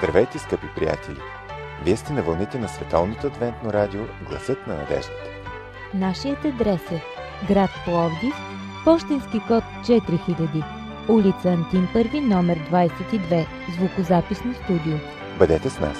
Здравейте, скъпи приятели! Вие сте на вълните на Световното адвентно радио Гласът на надеждата. Нашият адрес е град Пловдив, пощенски код 4000, улица Антим Първи, номер 22, звукозаписно студио. Бъдете с нас!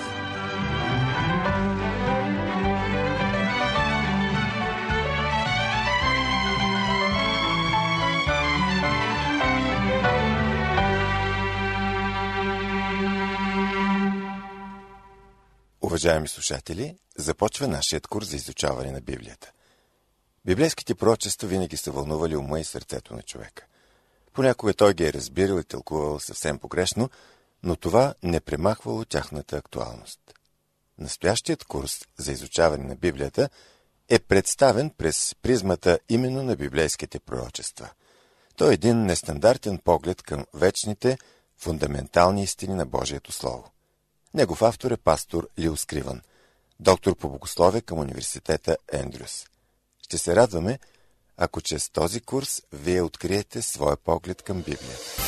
Уважаеми слушатели, започва нашият курс за изучаване на Библията. Библейските пророчества винаги са вълнували ума и сърцето на човека. Понякога той ги е разбирал и тълкувал съвсем погрешно, но това не премахвало тяхната актуалност. Настоящият курс за изучаване на Библията е представен през призмата именно на библейските пророчества. Той е един нестандартен поглед към вечните, фундаментални истини на Божието Слово. Негов автор е пастор Лил Скривън, доктор по богословие към университета Ендрюс. Ще се радваме, ако чрез този курс вие откриете своя поглед към Библията.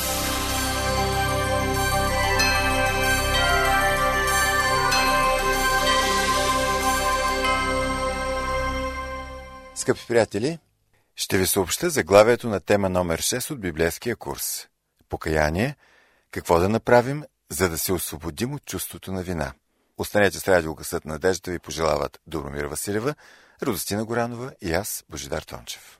Скъпи приятели, ще ви съобща заглавието на тема номер 6 от библейския курс. Покаяние – какво да направим, за да се освободим от чувството на вина. Останете с радио Гласът на надеждата ви пожелават Добромира Василева, Радостина Горанова и аз, Божидар Тончев.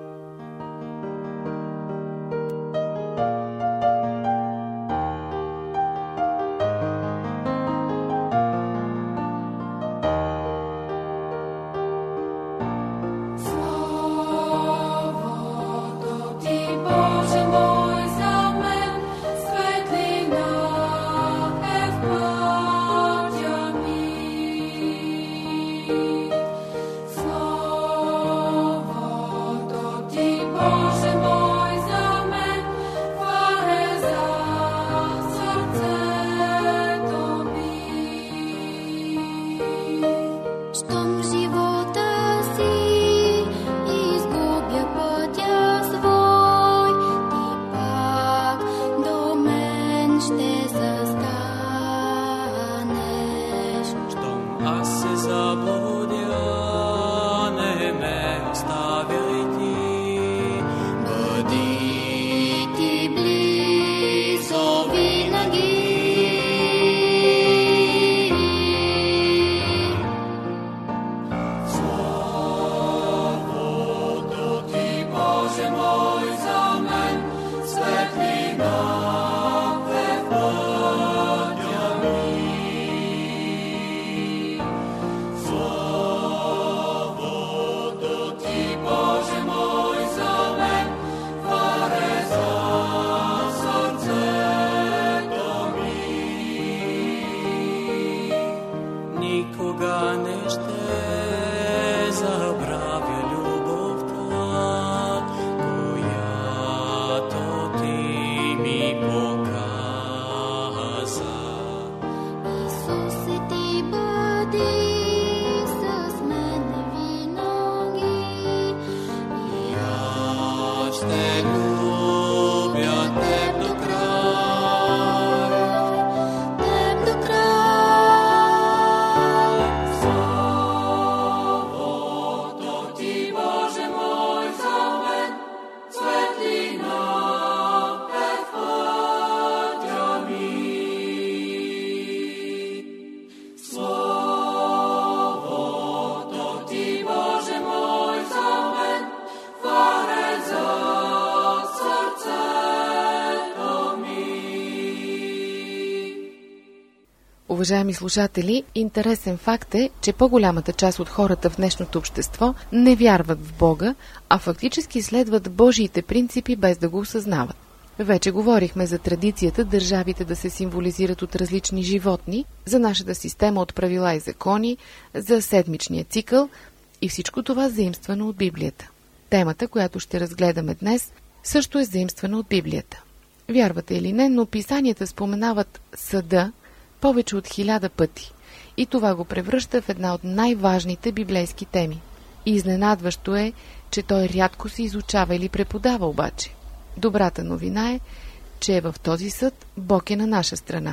Уважаеми слушатели, интересен факт е, че по-голямата част от хората в днешното общество не вярват в Бога, а фактически следват Божиите принципи без да го осъзнават. Вече говорихме за традицията държавите да се символизират от различни животни, за нашата система от правила и закони, за седмичния цикъл и всичко това заимствано от Библията. Темата, която ще разгледаме днес, също е заимствана от Библията. Вярвате или не, но писанията споменават съда повече от 1000 пъти и това го превръща в една от най-важните библейски теми. И изненадващо е, че той рядко се изучава или преподава обаче. Добрата новина е, че в този съд Бог е на наша страна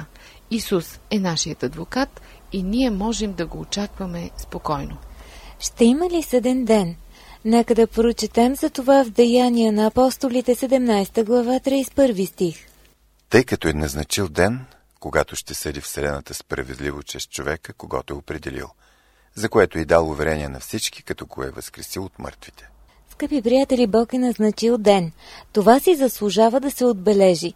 Исус е нашият адвокат и ние можем да го очакваме спокойно. Ще има ли съден ден? Нека да прочетем за това в Деяния на апостолите 17 глава 31 стих. Тъй като е назначил ден, когато ще съди вселената справедливо чрез човека, когото е определил, за което е дал уверение на всички, като го е възкресил от мъртвите. Скъпи приятели, Бог е назначил ден. Това си заслужава да се отбележи.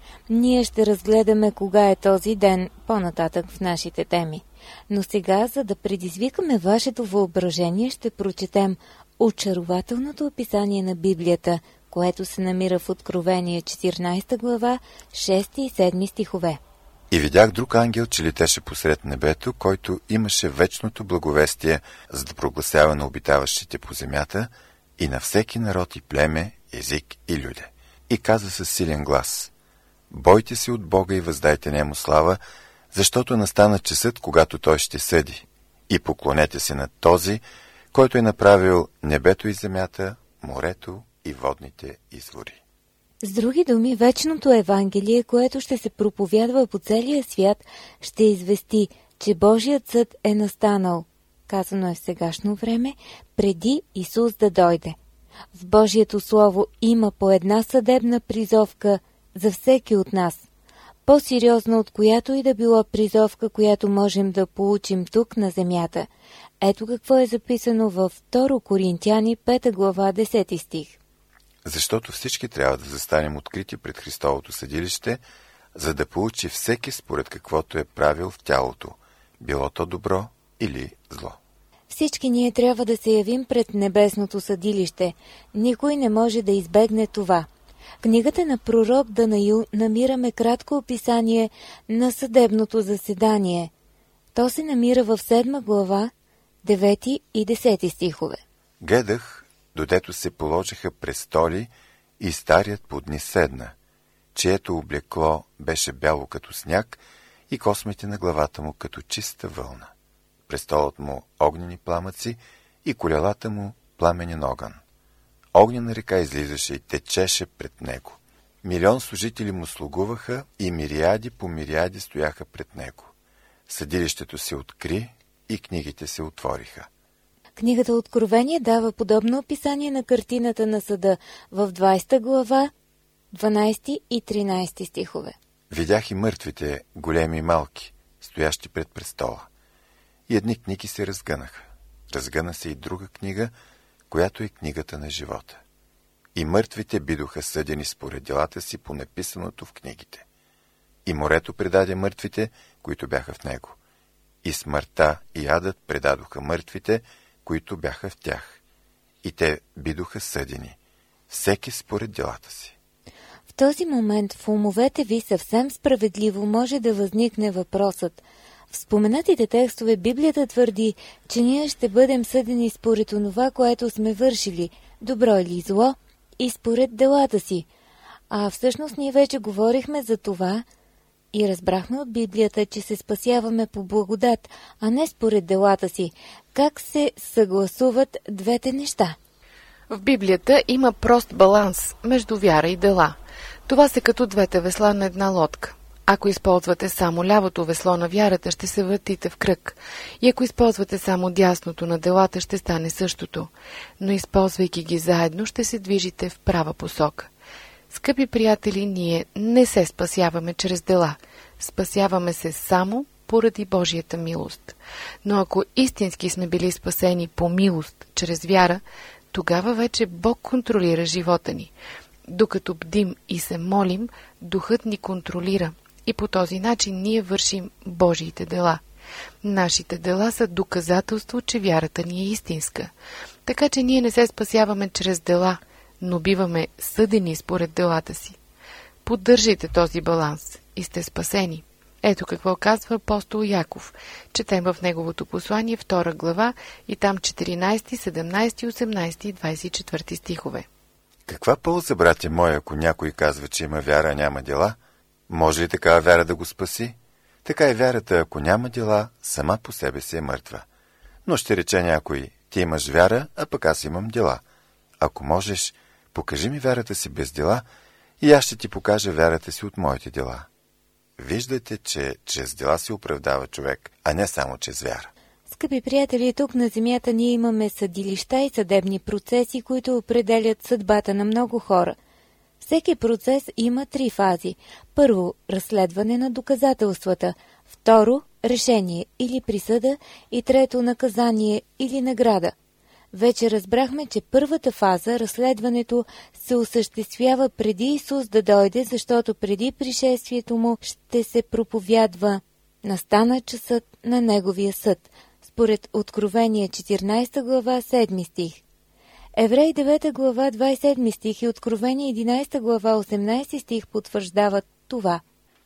Ние ще разгледаме кога е този ден по-нататък в нашите теми. Но сега, за да предизвикаме вашето въображение, ще прочетем очарователното описание на Библията, което се намира в Откровение 14 глава, 6 и 7 стихове. И видях друг ангел, че летеше посред небето, който имаше вечното благовестие, за да прогласява на обитаващите по земята и на всеки народ и племе, език и люде. И каза със силен глас: бойте се от Бога и въздайте нему слава, защото настана часът, когато той ще съди. И поклонете се на този, който е направил небето и земята, морето и водните извори. С други думи, вечното Евангелие, което ще се проповядва по целия свят, ще извести, че Божият съд е настанал, казано е в сегашно време, преди Исус да дойде. В Божието Слово има по една съдебна призовка за всеки от нас, по-сериозна от която и да била призовка, която можем да получим тук на земята. Ето какво е записано във 2 Коринтяни 5 глава 10 стих. Защото всички трябва да застанем открити пред Христовото съдилище, за да получи всеки според каквото е правил в тялото, било то добро или зло. Всички ние трябва да се явим пред небесното съдилище. Никой не може да избегне това. В книгата на пророк Данаил намираме кратко описание на съдебното заседание. То се намира в 7 глава, 9 и 10 стихове. Гледах, додето се положиха престоли и старият под ни седна, чието облекло беше бяло като сняг и космите на главата му като чиста вълна. Престолът му огнени пламъци и колелата му пламенен огън. Огнена река излизаше и течеше пред него. 1 милион служители му слугуваха и мириади по мириади стояха пред него. Съдилището се откри и книгите се отвориха. Книгата Откровение дава подобно описание на картината на съда в 20 глава, 12 и 13 стихове. Видях и мъртвите, големи и малки, стоящи пред престола. И едни книги се разгънаха. Разгъна се и друга книга, която е книгата на живота. И мъртвите бидоха съдени според делата си по написаното в книгите. И морето предаде мъртвите, които бяха в него. И смъртта и адът предадоха мъртвите, които бяха в тях. И те бидоха съдени, всеки според делата си. В този момент в умовете ви съвсем справедливо може да възникне въпросът. В споменатите текстове Библията твърди, че ние ще бъдем съдени според онова, което сме вършили, добро или зло, и според делата си. А всъщност ние вече говорихме за това и разбрахме от Библията, че се спасяваме по благодат, а не според делата си. Как се съгласуват двете неща? В Библията има прост баланс между вяра и дела. Това са като двете весла на една лодка. Ако използвате само лявото весло на вярата, ще се въртите в кръг. И ако използвате само дясното на делата, ще стане същото. Но използвайки ги заедно, ще се движите в права посока. Скъпи приятели, ние не се спасяваме чрез дела. Спасяваме се само поради Божията милост. Но ако истински сме били спасени по милост, чрез вяра, тогава вече Бог контролира живота ни. Докато бдим и се молим, Духът ни контролира. И по този начин ние вършим Божиите дела. Нашите дела са доказателство, че вярата ни е истинска. Така че ние не се спасяваме чрез дела, но биваме съдени според делата си. Поддържайте този баланс и сте спасени. Ето какво казва апостол Яков. Четем в неговото послание 2 глава и там 14, 17, 18 и 24 стихове. Каква полза, братя мои, ако някой казва, че има вяра, а няма дела? Може ли такава вяра да го спаси? Така и вярата, ако няма дела, сама по себе си е мъртва. Но ще рече някой: ти имаш вяра, а пък аз имам дела. Ако можеш, покажи ми вярата си без дела и аз ще ти покажа вярата си от моите дела. виждате, че чрез дела се оправдава човек, а не само чрез вяра. Скъпи приятели, тук на земята ние имаме съдилища и съдебни процеси, които определят съдбата на много хора. Всеки процес има 3 фази. Първо, разследване на доказателствата. Второ, решение или присъда. И трето, наказание или награда. Вече разбрахме, че първата фаза, разследването, се осъществява преди Исус да дойде, защото преди пришествието му ще се проповядва «Настана часът на Неговия съд», според Откровение 14 глава 7 стих. Евреи 9 глава 27 стих и Откровение 11 глава 18 стих потвърждават това.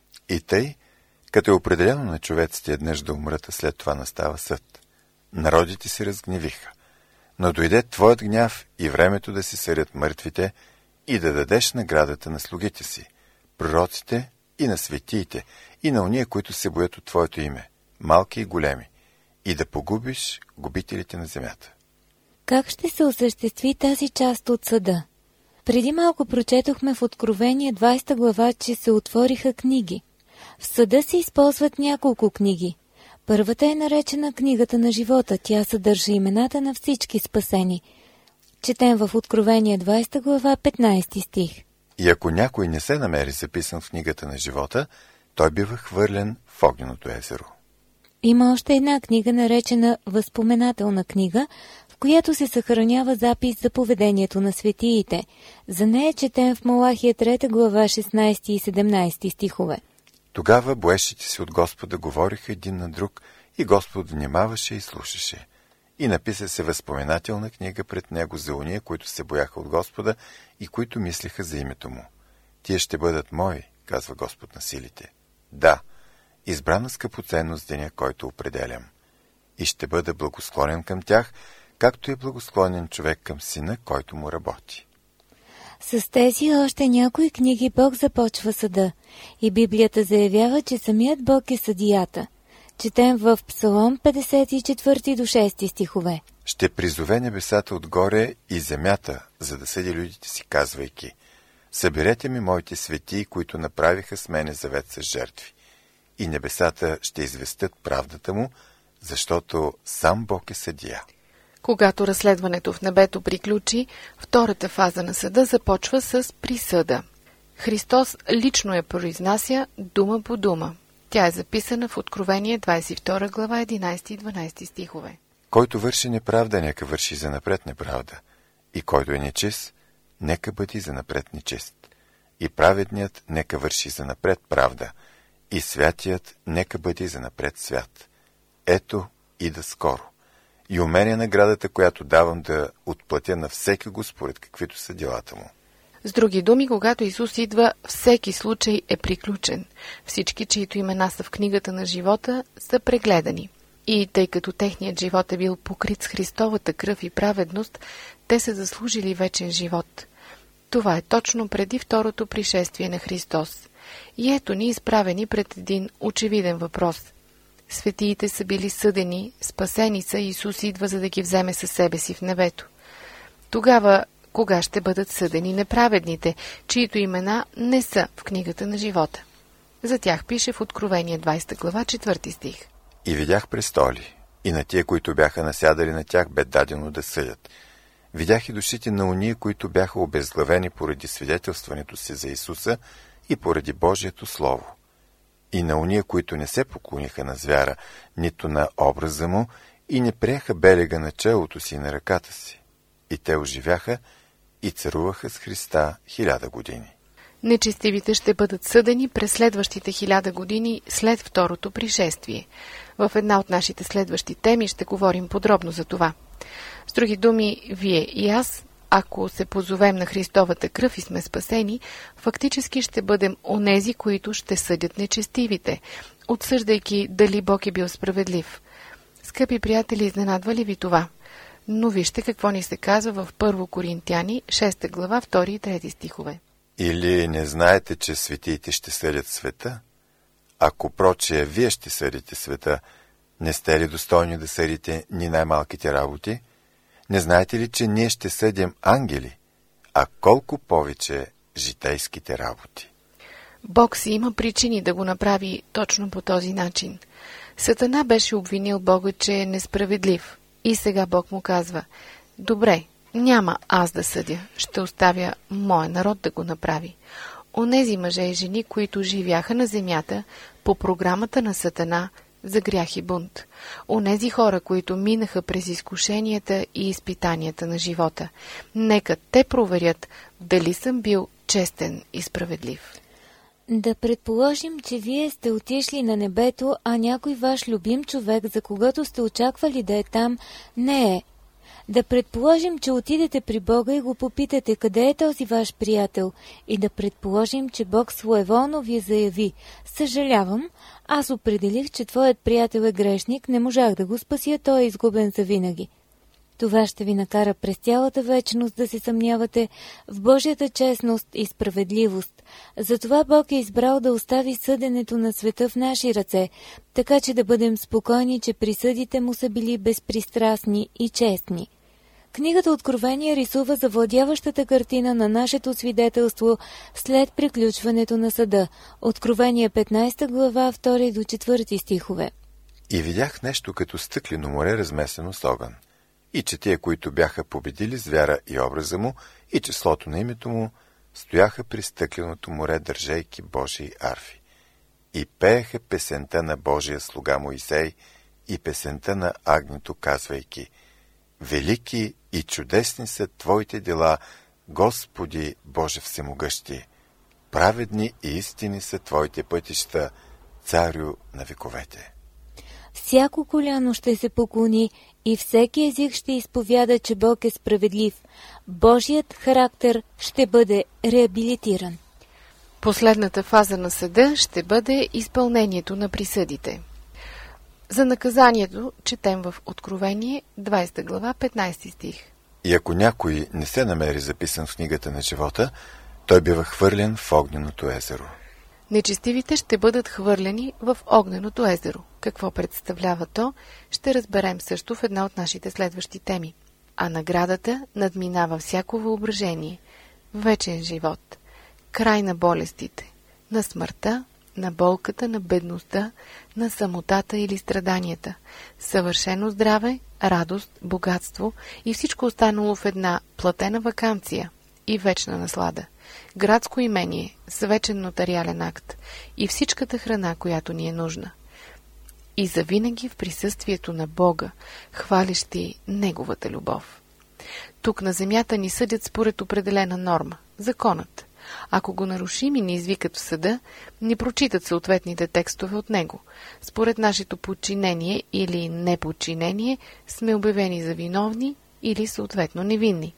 И тъй, като е определено на човеците еднъж да умрат, а след това настава съд. Народите се разгневиха, но дойде твоят гняв и времето да се съдят мъртвите и да дадеш наградата на слугите си, пророците и на светиите, и на ония, които се боят от твоето име, малки и големи, и да погубиш губителите на земята. Как ще се осъществи тази част от съда? Преди малко прочетохме в Откровение 20 глава, че се отвориха книги. В съда се използват няколко книги. Първата е наречена книгата на живота. Тя съдържа имената на всички спасени. Четем в Откровение 20 глава 15 стих. И ако някой не се намери записан в книгата на живота, той бива хвърлен в огненото езеро. Има още една книга, наречена Възпоменателна книга, в която се съхранява запис за поведението на светиите. За нея четем в Малахия 3 глава 16 и 17 стихове. Тогава боещите си от Господа говориха един на друг и Господ внимаваше и слушаше. И написа се възпоменателна книга пред него за уния, които се бояха от Господа и които мислеха за името му. Тие ще бъдат мои, казва Господ на силите. Да, избрана скъпоценност деня, който определям. И ще бъда благосклонен към тях, както е благосклонен човек към сина, който му работи. С тези още някои книги Бог започва съда и Библията заявява, че самият Бог е съдията. Четем в Псалом 54 до 6 стихове. Ще призове небесата отгоре и земята, за да съди людите си, казвайки: съберете ми моите светии, които направиха с мене завет с жертви. И небесата ще известят правдата му, защото сам Бог е съдия. Когато разследването в небето приключи, втората фаза на съда започва с присъда. Христос лично я произнася дума по дума. Тя е записана в Откровение 22 глава 11 и 12 стихове. Който върши неправда, нека върши занапред неправда. И който е нечист, нека бъде занапред нечист. И праведният нека върши занапред правда. И святият нека бъде занапред свят. Ето, ида скоро. И у мен е наградата, която давам да отплатя на всеки го според каквито са делата му. С други думи, когато Исус идва, всеки случай е приключен. Всички, чието имена са в книгата на живота, са прегледани. И тъй като техният живот е бил покрит с Христовата кръв и праведност, те са заслужили вечен живот. Това е точно преди второто пришествие на Христос. И ето ни изправени пред един очевиден въпрос. Светиите са били съдени, спасени са и Исус идва, за да ги вземе със себе си в небето. Тогава, кога ще бъдат съдени неправедните, чието имена не са в книгата на живота? За тях пише в Откровение 20 глава 4 стих. И видях престоли, и на тия, които бяха насядали на тях, бе дадено да съдят. Видях и душите на ония, които бяха обезглавени поради свидетелстването си за Исуса и поради Божието Слово. И на ония, които не се поклониха на звяра, нито на образа му, и не приеха белега на челото си и на ръката си. И те оживяха и царуваха с Христа 1000 години. Нечестивите ще бъдат съдени през следващите 1000 години след второто пришествие. В една от нашите следващи теми ще говорим подробно за това. С други думи, вие и аз, ако се позовем на Христовата кръв и сме спасени, фактически ще бъдем онези, които ще съдят нечестивите, отсъждайки дали Бог е бил справедлив. Скъпи приятели, изненадва ли ви това? Но вижте какво ни се казва в 1 Коринтяни, 6 глава, 2 и 3 стихове. Или не знаете, че светиите ще съдят света? Ако прочее вие ще съдите света, не сте ли достойни да съдите ни най-малките работи? Не знаете ли, че ние ще съдим ангели, а колко повече житейските работи? Бог си има причини да го направи точно по този начин. Сатана беше обвинил Бога, че е несправедлив. И сега Бог му казва: добре, няма аз да съдя, ще оставя моя народ да го направи. Онези мъже и жени, които живяха на земята по програмата на Сатана за грях и бунт. Онези хора, които минаха през изкушенията и изпитанията на живота. Нека те проверят дали съм бил честен и справедлив. Да предположим, че вие сте отишли на небето, а някой ваш любим човек, за когото сте очаквали да е там, не е. Да предположим, че отидете при Бога и го попитате къде е този ваш приятел, и да предположим, че Бог своеволно ви заяви: съжалявам, аз определих, че твоят приятел е грешник, не можах да го спася, той е изгубен завинаги. Това ще ви накара през цялата вечност да се съмнявате в Божията честност и справедливост. Затова Бог е избрал да остави съденето на света в наши ръце, така че да бъдем спокойни, че присъдите му са били безпристрастни и честни. Книгата Откровение рисува завладяващата картина на нашето свидетелство след приключването на съда. Откровение 15 глава 2 до 4 стихове. И видях нещо като стъклено море, размесено с огън. И че тия, които бяха победили с вяра и образа му, и числото на името му, стояха при стъкленото море, държейки Божии арфи. И пееха песента на Божия слуга Моисей и песента на Агнето, казвайки: велики и чудесни са Твоите дела, Господи Боже Всемогъщи. Праведни и истини са Твоите пътища, Царю на вековете. Всяко коляно ще се поклони и всеки език ще изповяда, че Бог е справедлив. Божият характер ще бъде реабилитиран. Последната фаза на съда ще бъде изпълнението на присъдите. За наказанието четем в Откровение 20 глава 15 стих. И ако някой не се намери записан в книгата на живота, той бива хвърлен в огненото езеро. Нечестивите ще бъдат хвърлени в огненото езеро. Какво представлява то, ще разберем също в една от нашите следващи теми. А наградата надминава всяко въображение. Вечен живот, край на болестите, на смъртта, на болката, на бедността, на самотата или страданията, съвършено здраве, радост, богатство и всичко останало в една платена ваканция и вечна наслада, градско имение с вечен нотариален акт и всичката храна, която ни е нужна. И завинаги в присъствието на Бога, хвалещи Неговата любов. Тук на земята ни съдят според определена норма – законът. Ако го нарушим и ни извикат в съда, ни прочитат съответните текстове от него. Според нашето подчинение или неподчинение сме обявени за виновни или съответно невинни.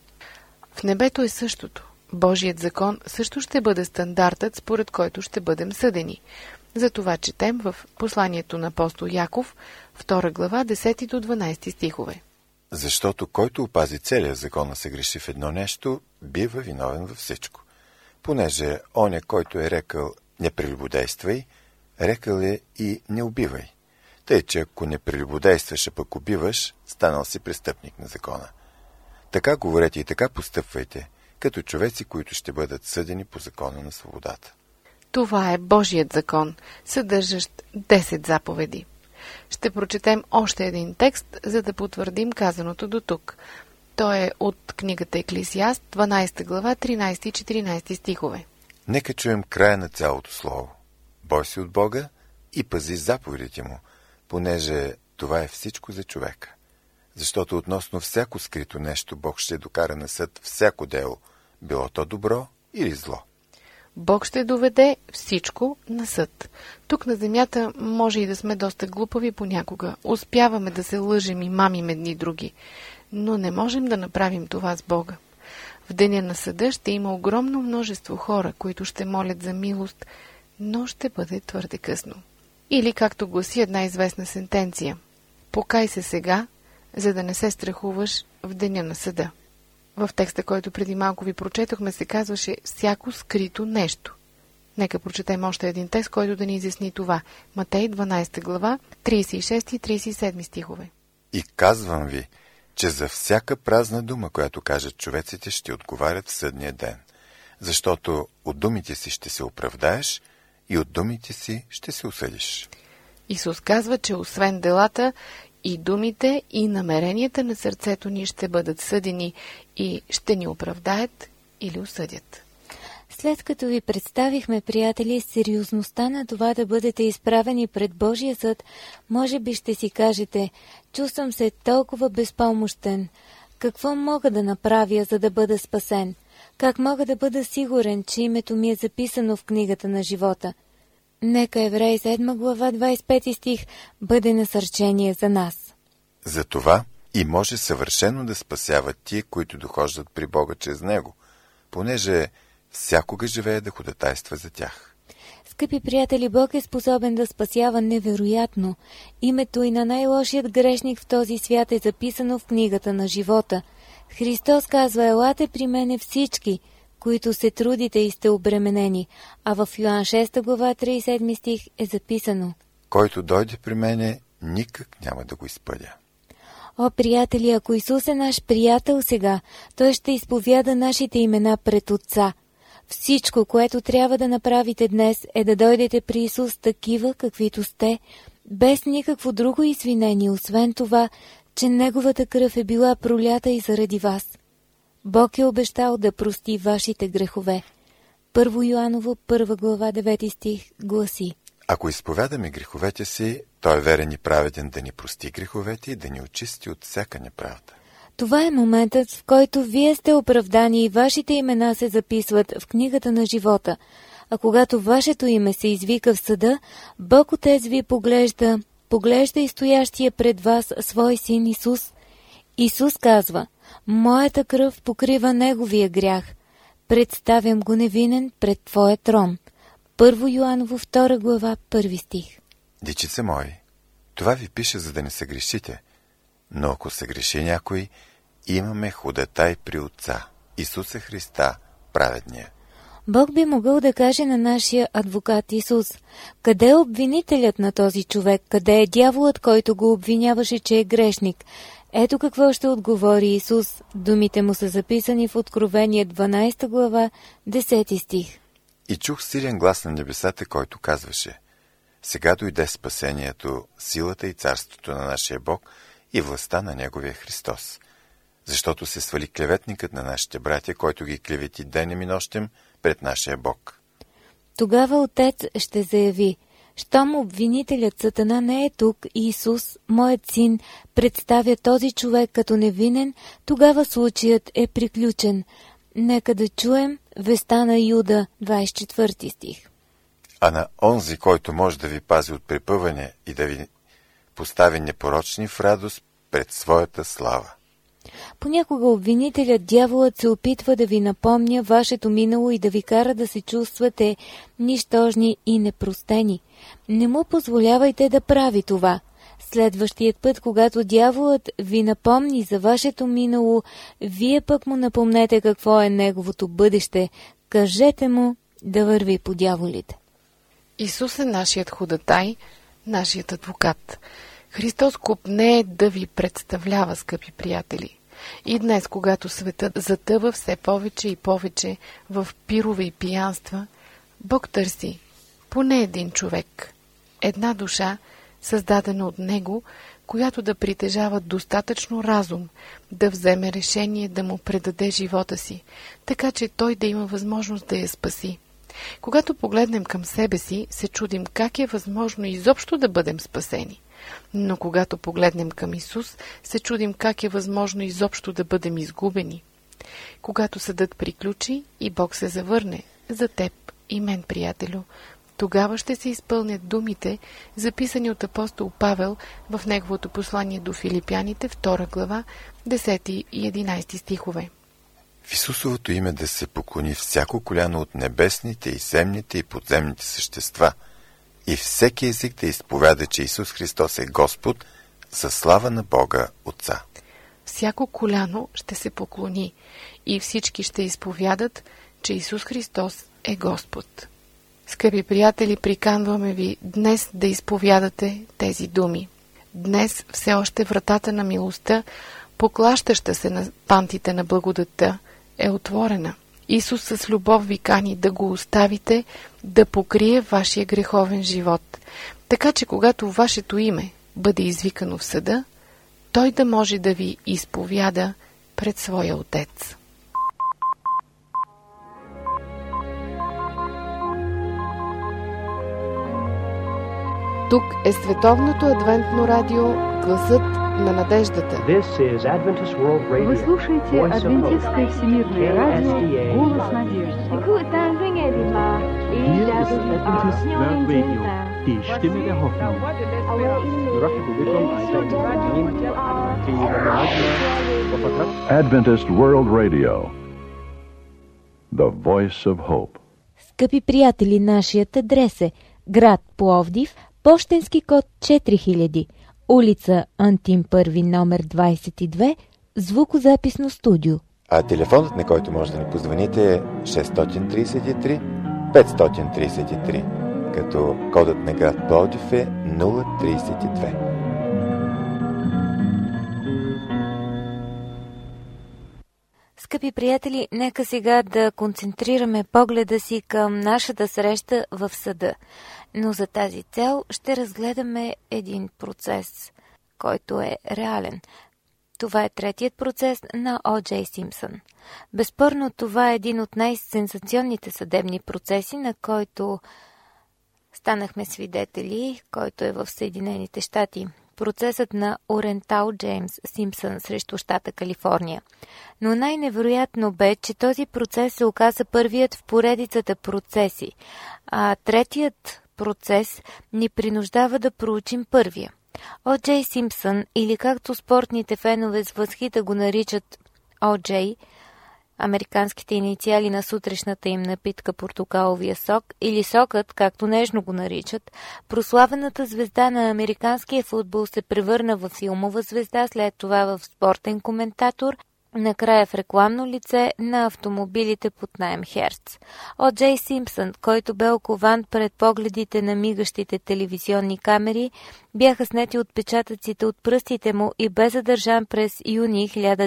В небето е същото. Божият закон също ще бъде стандартът, според който ще бъдем съдени. Затова четем в посланието на апостол Яков, 2 глава, 10 до 12 стихове. Защото който опази целия закон, а се греши в едно нещо, бива виновен във всичко. Понеже оня, който е рекал не прелюбодействай, рекал е и не убивай. Тъй, че ако не прелюбодействаш, а пък убиваш, станал си престъпник на закона. Така говорете и така постъпвайте, като човеци, които ще бъдат съдени по закона на свободата. Това е Божият закон, съдържащ 10 заповеди. Ще прочетем още един текст, за да потвърдим казаното до тук. Той е от книгата Еклесиаст, 12 глава, 13 и 14 стихове. Нека чуем края на цялото слово. Бой се от Бога и пази заповедите му, понеже това е всичко за човека. Защото относно всяко скрито нещо Бог ще докара на съд всяко дело, било то добро или зло. Бог ще доведе всичко на съд. Тук на земята може и да сме доста глупави понякога. Успяваме да се лъжем и мамим едни други. Но не можем да направим това с Бога. В деня на съда ще има огромно множество хора, които ще молят за милост, но ще бъде твърде късно. Или, както гласи една известна сентенция: покай се сега, за да не се страхуваш в деня на съда. В текста, който преди малко ви прочетохме, се казваше всяко скрито нещо. Нека прочетем още един текст, който да ни изясни това. Матей 12 глава, 36 и 37 стихове. И казвам ви, че за всяка празна дума, която кажат човеците, ще отговарят в съдния ден. Защото от думите си ще се оправдаеш и от думите си ще се осъдиш. Исус казва, че освен делата, и думите, и намеренията на сърцето ни ще бъдат съдени и ще ни оправдаят или осъдят. След като ви представихме, приятели, сериозността на това да бъдете изправени пред Божия съд, може би ще си кажете: чувствам се толкова безпомощен. Какво мога да направя, за да бъда спасен? Как мога да бъда сигурен, че името ми е записано в книгата на живота? Нека Евреи 7 глава 25 стих бъде насърчение за нас. Затова и може съвършено да спасяват тия, които дохождат при Бога чрез Него, понеже всякога живее да ходатайства за тях. Скъпи приятели, Бог е способен да спасява невероятно. Името и на най-лошият грешник в този свят е записано в книгата на живота. Христос казва: елате при мене всички, които се трудите и сте обременени, а в Йоан 6 глава 37 стих е записано: който дойде при мене, никак няма да го изпъдя. О, приятели, ако Исус е наш приятел сега, Той ще изповяда нашите имена пред Отца. Всичко, което трябва да направите днес, е да дойдете при Исус такива, каквито сте, без никакво друго извинение, освен това, че Неговата кръв е била пролята и заради вас. Бог е обещал да прости вашите грехове. 1 Йоаново, 1 глава, 9 стих гласи: ако изповядаме греховете си, Той е верен и праведен да ни прости греховете и да ни очисти от всяка неправда. Това е моментът, в който вие сте оправдани и вашите имена се записват в книгата на живота. А когато вашето име се извика в съда, Бог Отец ви поглежда и стоящия пред вас свой син Исус. Исус казва: моята кръв покрива неговия грях. Представям го невинен пред Твоя трон. 1 Йоаново 2 глава 1 стих. Дечица мои, това ви пише, за да не се грешите. Но ако се греши някой, имаме ходатай при Отца, Исуса Христа, праведния. Бог би могъл да каже на нашия адвокат Исус: къде е обвинителят на този човек? Къде е дяволът, който го обвиняваше, че е грешник? Ето какво ще отговори Исус. Думите му са записани в Откровение 12 глава 10 стих. И чух силен глас на небесата, който казваше: сега дойде спасението, силата и царството на нашия Бог и властта на Неговия Христос. Защото се свали клеветникът на нашите братя, който ги клевети денем и нощем пред нашия Бог. Тогава Отец ще заяви: щом обвинителят Сатана не е тук и Исус, моят син, представя този човек като невинен, тогава случаят е приключен. Нека да чуем веста на Юда, 24 стих. А на онзи, който може да ви пази от препъване и да ви постави непорочни в радост пред своята слава. Понякога обвинителят, дяволът, се опитва да ви напомня вашето минало и да ви кара да се чувствате нищожни и непростени. Не му позволявайте да прави това. Следващият път, когато дяволът ви напомни за вашето минало, вие пък му напомнете какво е неговото бъдеще. Кажете му да върви по дяволите. Исус е нашият ходатай, нашият адвокат. Христос копнее да ви представлява, скъпи приятели. И днес, когато светът затъва все повече и повече в пирове и пиянства, Бог търси поне един човек, една душа, създадена от Него, която да притежава достатъчно разум, да вземе решение да му предаде живота си, така че той да има възможност да я спаси. Когато погледнем към себе си, се чудим как е възможно изобщо да бъдем спасени. Но когато погледнем към Исус, се чудим как е възможно изобщо да бъдем изгубени. Когато съдът приключи и Бог се завърне за теб и мен, приятелю, тогава ще се изпълнят думите, записани от апостол Павел в неговото послание до Филипяните, 2 глава, 10 и 11 стихове. В Исусовото име да се поклони всяко коляно от небесните и земните и подземните същества и всеки език да изповяда, че Исус Христос е Господ, за слава на Бога Отца. Всяко коляно ще се поклони и всички ще изповядат, че Исус Христос е Господ. Скъпи приятели, приканваме ви днес да изповядате тези думи. Днес все още вратата на милостта, поклащаща се на пантите на благодатта, е отворена. Исус с любов ви кани да го оставите да покрие вашия греховен живот, така че когато вашето име бъде извикано в съда, той да може да ви изповяда пред своя Отец. Тук е Световното адвентно радио, гласът на надеждата. Вы слушаете Адвентистское всемирное радио «Голос надежды». Adventist World Radio, the voice of hope. Скъпи приятели, нашият адрес е град Пловдив, пощенски код 4000, улица Антим Първи, номер 22, звукозаписно студио. А телефонът, на който може да ни позвоните, е 633 533, като кодът на град Пловдив е 032. Скъпи приятели, нека сега да концентрираме погледа си към нашата среща в съда. Но за тази цел ще разгледаме един процес, който е реален. Това е третият процес на О. Джей Симпсън. Безспорно, това е един от най-сенсационните съдебни процеси, на който станахме свидетели, който е в Съединените щати. Процесът на Орентал Джеймс Симпсън срещу щата Калифорния. Но най-невероятно бе, че този процес се оказа първият в поредицата процеси, а третият процес ни принуждава да проучим първия. О. Джей Симпсън, или както спортните фенове с възхита го наричат О. Джей, американските инициали на сутрешната им напитка портокаловия сок, или сокът, както нежно го наричат, прославената звезда на американския футбол се превърна в филмова звезда, след това в спортен коментатор, накрая в рекламно лице на автомобилите под наем Херц. О. Джей Симпсън, който бе окован пред погледите на мигащите телевизионни камери, бяха снети отпечатъците от пръстите му и бе задържан през юни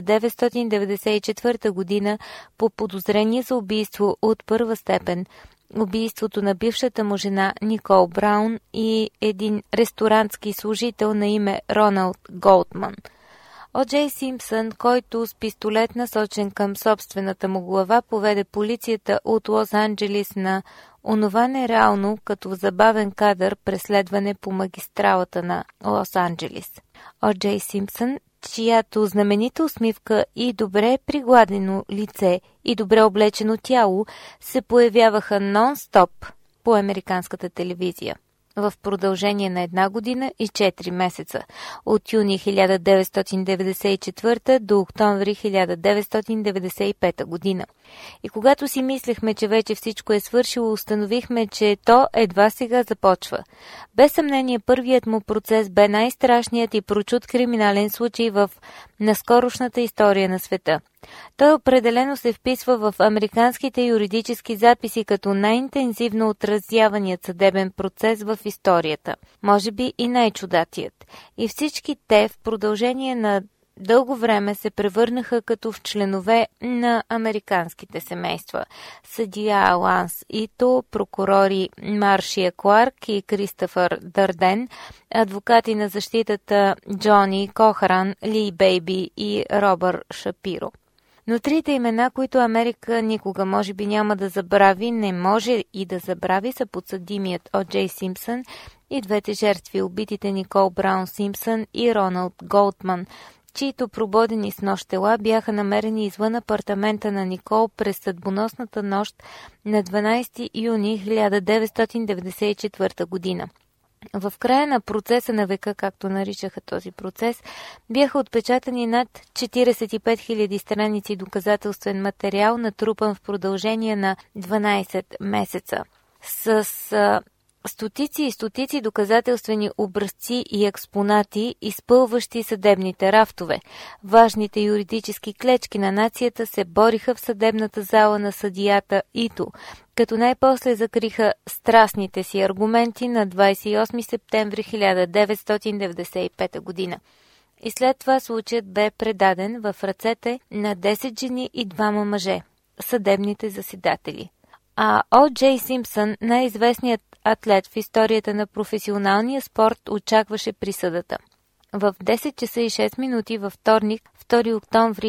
1994 година по подозрение за убийство от първа степен, убийството на бившата му жена Никол Браун и един ресторантски служител на име Роналд Голдман. О. Джей Симпсън, който с пистолет насочен към собствената му глава поведе полицията от Лос-Анджелис на онова нереално като забавен кадър преследване по магистралата на Лос-Анджелис. О. Джей Симпсън, чиято знаменита усмивка и добре пригладено лице и добре облечено тяло се появяваха нон-стоп по американската телевизия в продължение на 1 година и 4 месеца, от юни 1994 до октомври 1995 година. И когато си мислехме, че вече всичко е свършило, установихме, че то едва сега започва. Без съмнение, първият му процес бе най-страшният и прочут криминален случай в наскорошната история на света. Той определено се вписва в американските юридически записи като най-интензивно отразяваният съдебен процес в историята. Може би и най-чудатият. И всички те в продължение на дълго време се превърнаха като в членове на американските семейства. Съдия Ланс Ито, прокурори Маршия Кларк и Кристофър Дърден, адвокати на защитата Джони Кохаран, Ли Бейби и Робър Шапиро. Но трите имена, които Америка никога може би няма да забрави, не може и да забрави, са подсъдимият О. Джей Симпсън и двете жертви, убитите Никол Браун Симпсън и Роналд Голдман, чието прободени с нож тела бяха намерени извън апартамента на Никол през съдбоносната нощ на 12 юни 1994 година. В края на процеса на века, както наричаха този процес, бяха отпечатани над 45 000 страници доказателствен материал, натрупан в продължение на 12 месеца. С стотици и стотици доказателствени образци и експонати, изпълващи съдебните рафтове. Важните юридически клечки на нацията се бориха в съдебната зала на съдията Ито, като най-после закриха страстните си аргументи на 28 септември 1995 година. И след това случаят бе предаден в ръцете на 10 жени и 2 мъже. съдебните заседатели. А О. Джей Симпсън, най-известният атлет в историята на професионалния спорт, очакваше присъдата. В 10 часа и 6 минути във вторник, 2 октомври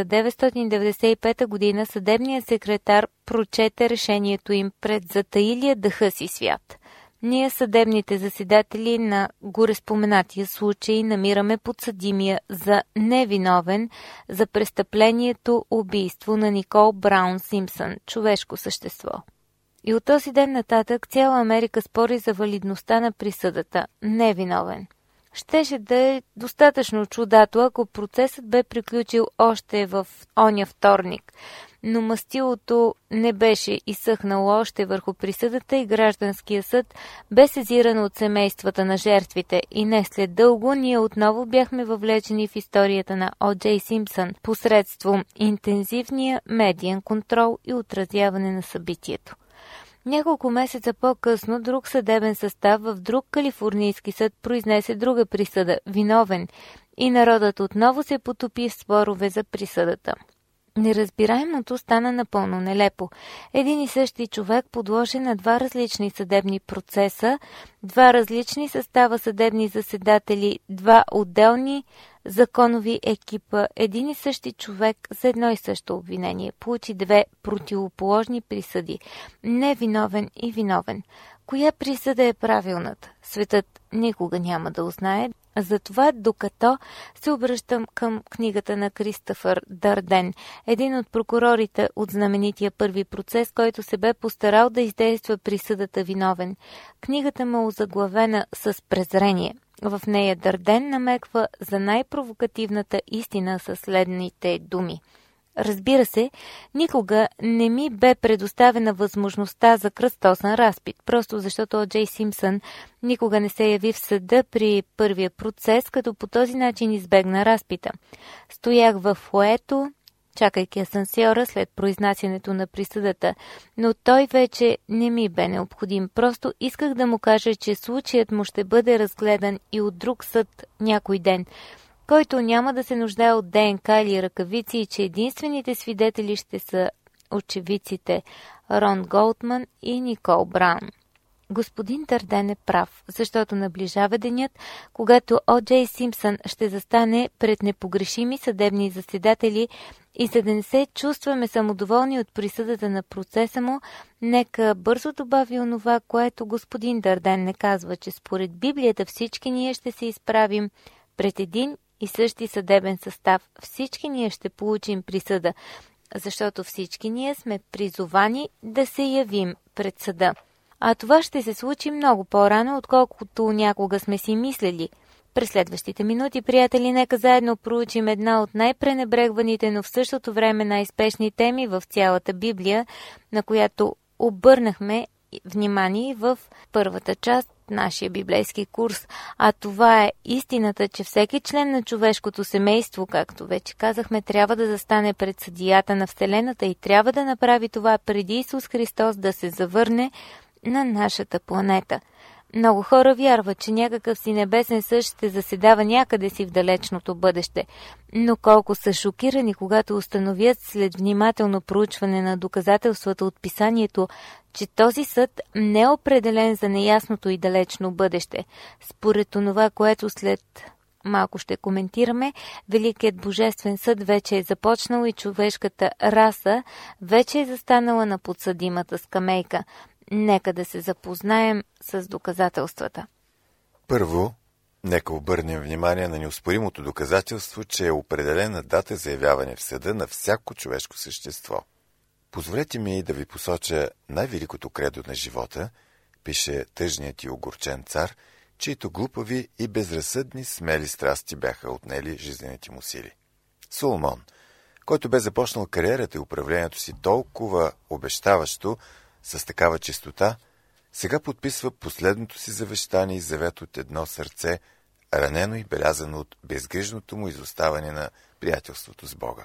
1995 година, съдебният секретар прочете решението им пред затаилия дъха си свят. Ние, съдебните заседатели на гореспоменатия случай, намираме подсъдимия за невиновен за престъплението убийство на Никол Браун Симпсън, човешко същество. И от този ден нататък цяла Америка спори за валидността на присъдата невиновен. Щеше да е достатъчно чудато, ако процесът бе приключил още в оня вторник, но мастилото не беше изсъхнало още върху присъдата и гражданския съд бе сезиран от семействата на жертвите и не след дълго ние отново бяхме въвлечени в историята на О. Джей Симпсън посредством интензивния медиен контрол и отразяване на събитието. Няколко месеца по-късно друг съдебен състав в друг калифорнийски съд произнесе друга присъда – виновен, и народът отново се потопи в спорове за присъдата. Неразбираемото стана напълно нелепо. Един и същи човек подложен на два различни съдебни процеса, два различни състава съдебни заседатели, два отделни законови екипа, един и същи човек за едно и също обвинение получи две противоположни присъди – невиновен и виновен. Коя присъда е правилната? Светът никога няма да узнае. Затова, докато се обръщам към книгата на Кристофър Дърден, един от прокурорите от знаменития първи процес, който се бе постарал да издейства присъдата виновен. Книгата му е озаглавена с презрение. В нея Дърден намеква за най-провокативната истина със следните думи. Разбира се, никога не ми бе предоставена възможността за кръстосен разпит, просто защото О. Джей Симпсън никога не се яви в съда при първия процес, като по този начин избегна разпита. Стоях в фоето, чакайки асансьора след произнасянето на присъдата, но той вече не ми бе необходим. Просто исках да му кажа, че случаят му ще бъде разгледан и от друг съд някой ден, който няма да се нуждае от ДНК или ръкавици и че единствените свидетели ще са очевидците Рон Голдман и Никол Браун. Господин Дърден е прав, защото наближава денят, когато О. Джей Симпсън ще застане пред непогрешими съдебни заседатели и за да не се чувстваме самодоволни от присъдата на процеса му, нека бързо добави онова, което господин Дърден не казва, че според Библията всички ние ще се изправим пред един и същи съдебен състав. Всички ние ще получим присъда, защото всички ние сме призовани да се явим пред съда. А това ще се случи много по-рано, отколкото някога сме си мислили. През следващите минути, приятели, нека заедно проучим една от най-пренебрегваните, но в същото време най-спешни теми в цялата Библия, на която обърнахме внимание в първата част нашия библейски курс, а това е истината, че всеки член на човешкото семейство, както вече казахме, трябва да застане пред съдията на Вселената и трябва да направи това преди Исус Христос да се завърне на нашата планета. Много хора вярват, че някакъв си небесен съд ще заседава някъде си в далечното бъдеще, но колко са шокирани, когато установят след внимателно проучване на доказателствата от писанието, че този съд не е определен за неясното и далечно бъдеще. Според това, което след малко ще коментираме, Великият Божествен съд вече е започнал и човешката раса вече е застанала на подсъдимата скамейка. Нека да се запознаем с доказателствата. Първо, нека обърнем внимание на неоспоримото доказателство, че е определена дата за явяване в съда на всяко човешко същество. Позволете ми да ви посоча най-великото кредо на живота, пише тъжният и огорчен цар, чието глупави и безразсъдни смели страсти бяха отнели жизнените му сили. Соломон, който бе започнал кариерата и управлението си толкова обещаващо, с такава чистота, сега подписва последното си завещание и завет от едно сърце, ранено и белязано от безгрижното му изоставане на приятелството с Бога.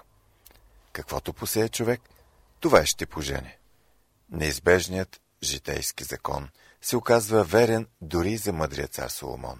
Каквото посее човек, това ще пожене. Неизбежният житейски закон се оказва верен дори за мъдрия цар Соломон.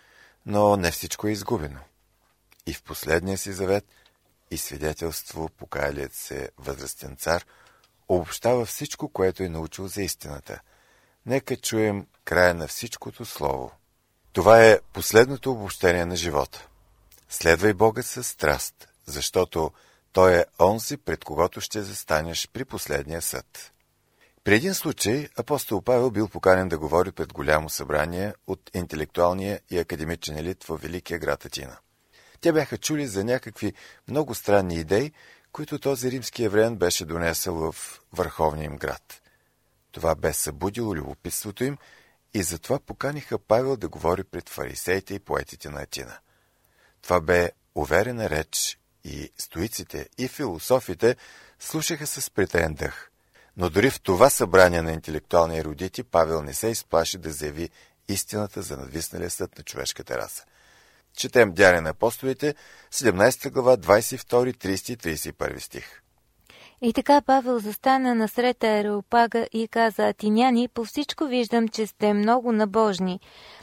Но не всичко е изгубено. И в последния си завет и свидетелство покаялият се възрастен цар обобщава всичко, което е научил за истината. Нека чуем края на всичкото слово. Това е последното обобщение на живота. Следвай Бога със страст, защото Той е онзи, пред когото ще застанеш при последния съд. При един случай апостол Павел бил поканен да говори пред голямо събрание от интелектуалния и академичен елит във великия град Атина. Те бяха чули за някакви много странни идеи, които този римски евреян беше донесъл в върховния им град. Това бе събудило любопитството им и затова поканиха Павел да говори пред фарисеите и поетите на Атина. Това бе уверена реч и стоиците и философите слушаха с притаен дъх. Но дори в това събрание на интелектуални ерудити Павел не се изплаши да заяви истината за надвисналия съд на човешката раса. Четем Деяния на апостолите, 17 глава, 22, 30 и 31 стих. И така Павел застана насред Ареопага и каза: Атиняни, по всичко виждам, че сте много набожни.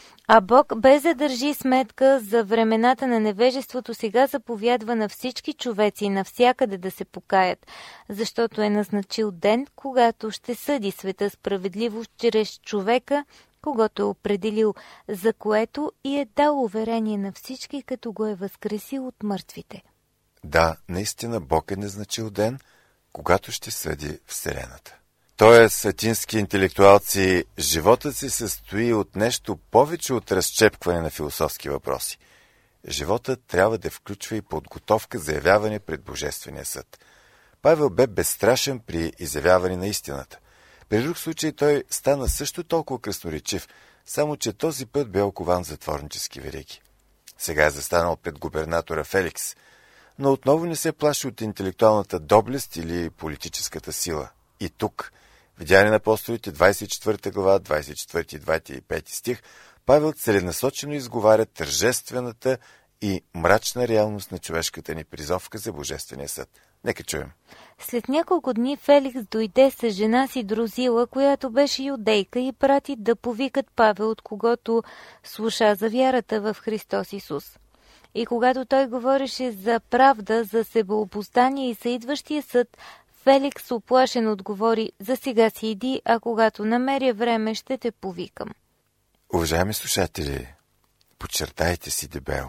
А Бог, без да държи сметка за времената на невежеството, сега заповядва на всички човеци навсякъде да се покаят, защото е назначил ден, когато ще съди света справедливо чрез човека, когото е определил, за което и е дал уверение на всички, като го е възкресил от мъртвите. Да, наистина Бог е назначил ден, когато ще съди Вселената. Тоест, атински интелектуалци, животът си състои от нещо повече от разчепкване на философски въпроси. Животът трябва да включва и подготовка за явяване пред Божествения съд. Павел бе безстрашен при изявяване на истината. При друг случай той стана също толкова красноречив, само че този път бе окован затворнически вериги. Сега е застанал пред губернатора Феликс, но отново не се плаши от интелектуалната доблест или политическата сила. И тук, в Деяния на апостолите, 24 глава, 24 и 25 стих, Павел целенасочено изговаря тържествената и мрачна реалност на човешката ни призовка за Божествения съд. Нека чуем. След няколко дни Феликс дойде с жена си Друзила, която беше юдейка, и прати да повикат Павел, от когото слуша за вярата в Христос Исус. И когато той говореше за правда, за себеобуздание и за идващия съд, Феликс уплашен отговори: за сега си иди, а когато намеря време, ще те повикам. Уважаеми слушатели, подчертайте си дебело.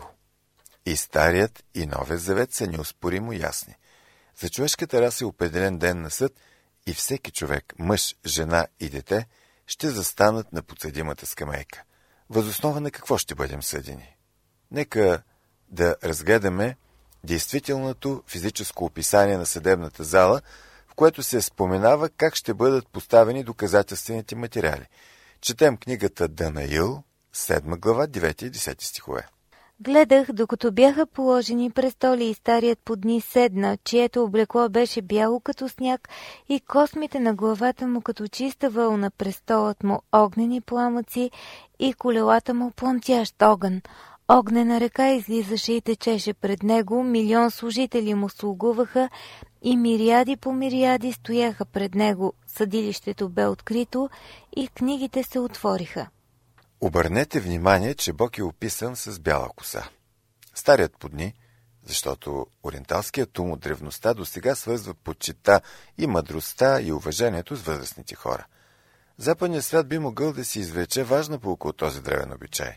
И Старият, и Новият завет са неоспоримо ясни. За човешката раса е определен ден на съд и всеки човек, мъж, жена и дете, ще застанат на подсъдимата скамейка. Въз основа на какво ще бъдем съдени? Нека да разгледаме действителното физическо описание на съдебната зала, в което се споменава как ще бъдат поставени доказателствените материали. Четем книгата Данаил, 7 глава, 9 и 10 стихове. Гледах, докато бяха положени престоли и Старият под дни седна, чието облекло беше бяло като сняг и космите на главата му като чиста вълна, престолът му огнени пламъци и колелата му пламтящ огън. Огнена река излизаше и течеше пред него, 1 служители му слугуваха и мириади по мириади стояха пред него. Съдилището бе открито и книгите се отвориха. Обърнете внимание, че Бог е описан с бяла коса. Старият по дни, защото ориенталският ум от древността досега свързва почита и мъдростта и уважението с възрастните хора. Западният свят би могъл да си извлече важна поука от този древен обичай.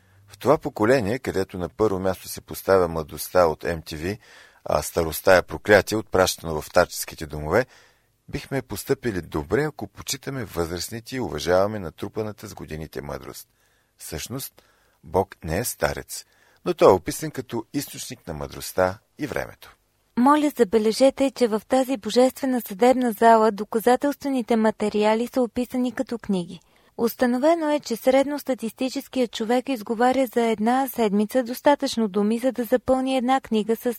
В това поколение, където на първо място се поставя младостта от MTV, а старостта е проклятие, отпращано в старческите домове, бихме постъпили добре, ако почитаме възрастните и уважаваме натрупаната с годините мъдрост. Всъщност, Бог не е старец, но той е описан като източник на мъдростта и времето. Моля, забележете, че в тази божествена съдебна зала доказателствените материали са описани като книги. Установено е, че средностатистическият човек изговаря за една седмица достатъчно думи, за да запълни една книга с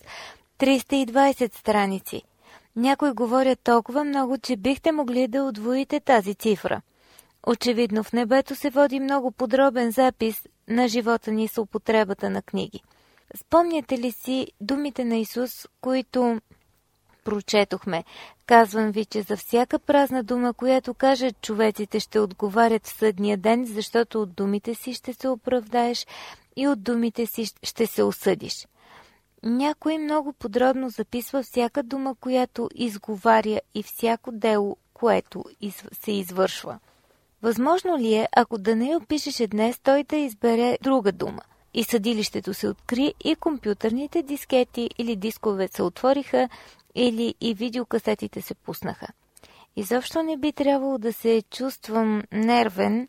320 страници. Някои говорят толкова много, че бихте могли да удвоите тази цифра. Очевидно в небето се води много подробен запис на живота ни с употребата на книги. Спомняте ли си думите на Исус, които прочетохме? Казвам ви, че за всяка празна дума, която кажат човеците, ще отговарят в съдния ден, защото от думите си ще се оправдаеш и от думите си ще се осъдиш. Някой много подробно записва всяка дума, която изговаря и всяко дело, което се извършва. Възможно ли е, ако Данаил пишеше днес, той да избере друга дума? И съдилището се откри, и компютърните дискети или дискове се отвориха, или и видеокасетите се пуснаха. Изобщо не би трябвало да се чувствам нервен,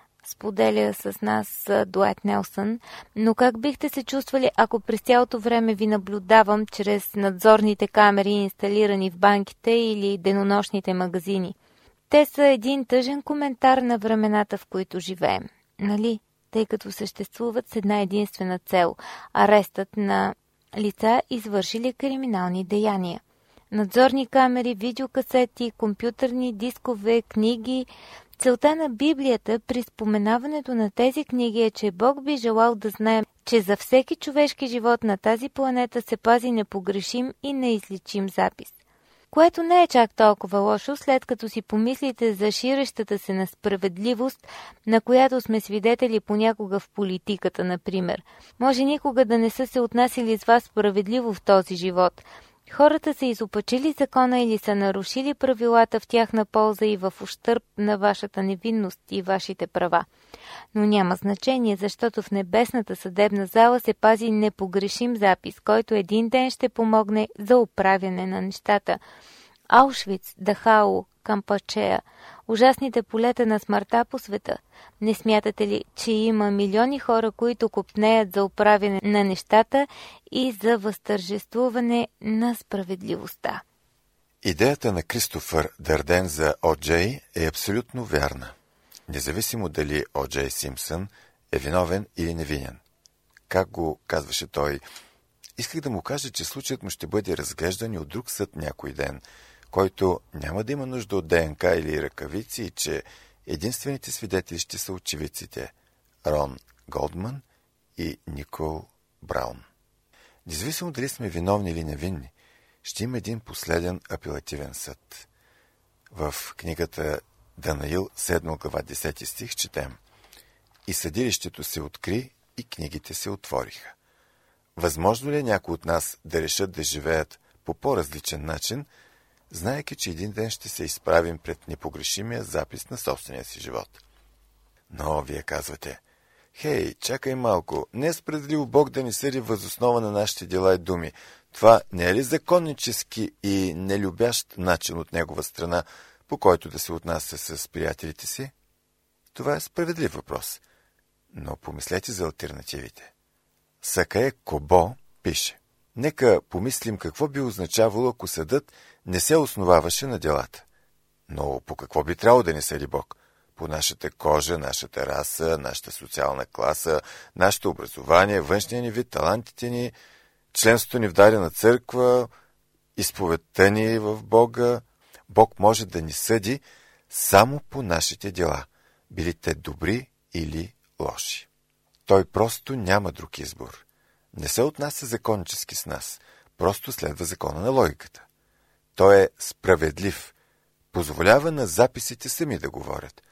споделя с нас Дуайт Нелсън, но как бихте се чувствали, ако през цялото време ви наблюдавам чрез надзорните камери, инсталирани в банките или денонощните магазини? Те са един тъжен коментар на времената, в които живеем, нали? Тъй като съществуват с една единствена цел – арестът на лица, извършили криминални деяния. Надзорни камери, видеокасети, компютърни дискове, книги. Целта на Библията при споменаването на тези книги е, че Бог би желал да знаем, че за всеки човешки живот на тази планета се пази непогрешим и неизличим запис. Което не е чак толкова лошо, след като си помислите за ширещата се несправедливост, на която сме свидетели понякога в политиката, например. Може никога да не са се отнасяли с вас справедливо в този живот. Хората са изопачили закона или са нарушили правилата в тяхна полза и в ущърб на вашата невинност и вашите права. Но няма значение, защото в небесната съдебна зала се пази непогрешим запис, който един ден ще помогне за оправяне на нещата. Аушвиц, Дахау, Кампачея, ужасните полета на смъртта по света. Не смятате ли, че има милиони хора, които копнеят за оправяне на нещата и за възтържествуване на справедливостта? Идеята на Кристофър Дърден за О.Джей е абсолютно вярна. Независимо дали О.Джей Симпсън е виновен или невинен. Как го казваше той? Исках да му кажа, че случаят му ще бъде разглеждан и от друг съд някой ден, който няма да има нужда от ДНК или ръкавици и че единствените свидетели ще са очевидците Рон Голдман и Никол Браун. Независимо дали сме виновни или невинни, ще има един последен апелативен съд. В книгата Данаил, 7 глава, 10 стих, четем: И съдилището се откри, и книгите се отвориха. Възможно ли е някой от нас да решат да живеят по по-различен начин, знаейки, че един ден ще се изправим пред непогрешимия запис на собствения си живот? Но вие казвате: хей, чакай малко, не е справедливо Бог да ни съди въз основа на нашите дела и думи. Това не е ли законнически и нелюбящ начин от негова страна, по който да се отнася с приятелите си? Това е справедлив въпрос. Но помислете за алтернативите. Сакае Кобо пише: нека помислим какво би означавало, ако съдът не се основаваше на делата. Но по какво би трябвало да ни съди Бог? По нашата кожа, нашата раса, нашата социална класа, нашето образование, външния ни вид, талантите ни, членството ни в дадена църква, изповедта ни в Бога. Бог може да ни съди само по нашите дела, били те добри или лоши. Той просто няма друг избор. Не се отнася законнически с нас, просто следва закона на логиката. Той е справедлив, позволява на записите сами да говорят.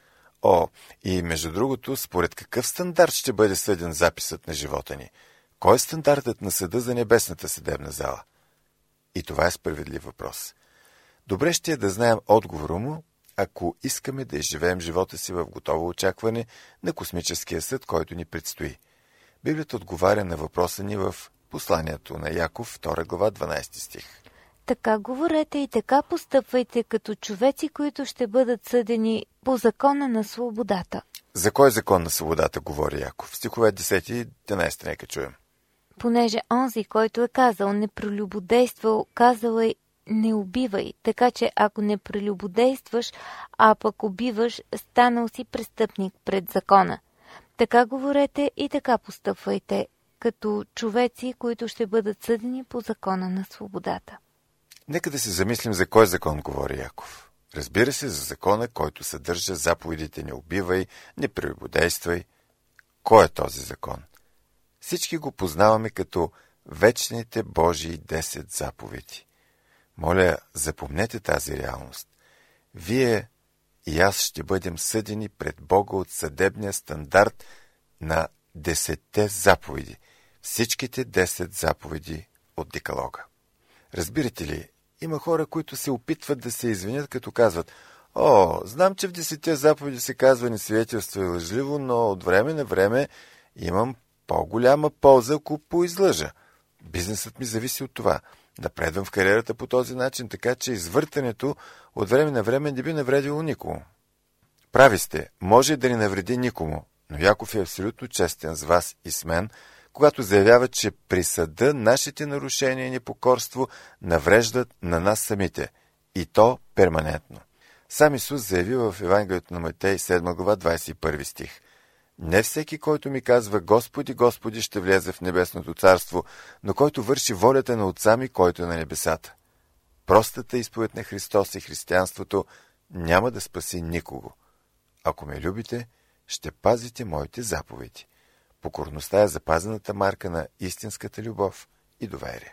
И между другото, според какъв стандарт ще бъде съден записът на живота ни? Кой е стандартът на съда за небесната съдебна зала? И това е справедлив въпрос. Добре ще е да знаем отговора му, ако искаме да изживеем живота си в готово очакване на космическия съд, който ни предстои. Библията отговаря на въпроса ни в посланието на Яков, 2 глава, 12 стих. Така говорете и така постъпвайте като човеци, които ще бъдат съдени по закона на свободата. За кой закон на свободата говори Яков? Стихове 10 и 11, нека чуем. Понеже онзи, който е казал не прелюбодействал, казал е не убивай, така че ако не прелюбодействаш, а пък убиваш, станал си престъпник пред закона. Така говорете и така постъпвайте, като човеци, които ще бъдат съдени по закона на свободата. Нека да се замислим за кой закон говори Яков. Разбира се, за закона, който съдържа заповедите не убивай, не прелюбодействай. Кой е този закон? Всички го познаваме като вечните Божии 10 заповеди. Моля, запомнете тази реалност. Вие и аз ще бъдем съдени пред Бога от съдебния стандарт на 10 заповеди. Всичките 10 заповеди от Декалога. Разбирате ли, има хора, които се опитват да се извинят, като казват: «О, знам, че в 10 заповеди се казва несвидетелствай лъжливо, но от време на време имам по-голяма полза, ако поизлъжа. Бизнесът ми зависи от това. Напредвам в кариерата по този начин, така че извъртането от време на време не би навредило никому». Прави сте, може да не навреди никому, но Яков е абсолютно честен с вас и с мен, когато заявява, че при съда нашите нарушения и непокорство навреждат на нас самите, и то перманентно. Сам Исус заяви в Евангелието на Матей 7 глава 21 стих: «Не всеки, който ми казва Господи, Господи, ще влезе в небесното царство, но който върши волята на Отца ми, който е на небесата». Простата изповед на Христос и християнството няма да спаси никого. Ако ме любите, ще пазите моите заповеди. Покорността е запазената марка на истинската любов и доверие.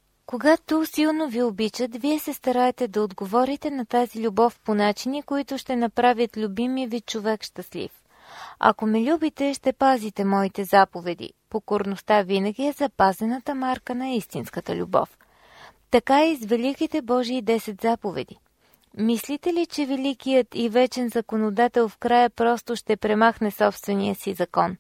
Когато силно ви обичат, вие се стараете да отговорите на тази любов по начини, които ще направят любимия ви човек щастлив. Ако ме любите, ще пазите моите заповеди. Покорността винаги е запазената марка на истинската любов. Така и с великите Божии 10 заповеди. Мислите ли, че великият и вечен законодател в края просто ще премахне собствения си закон?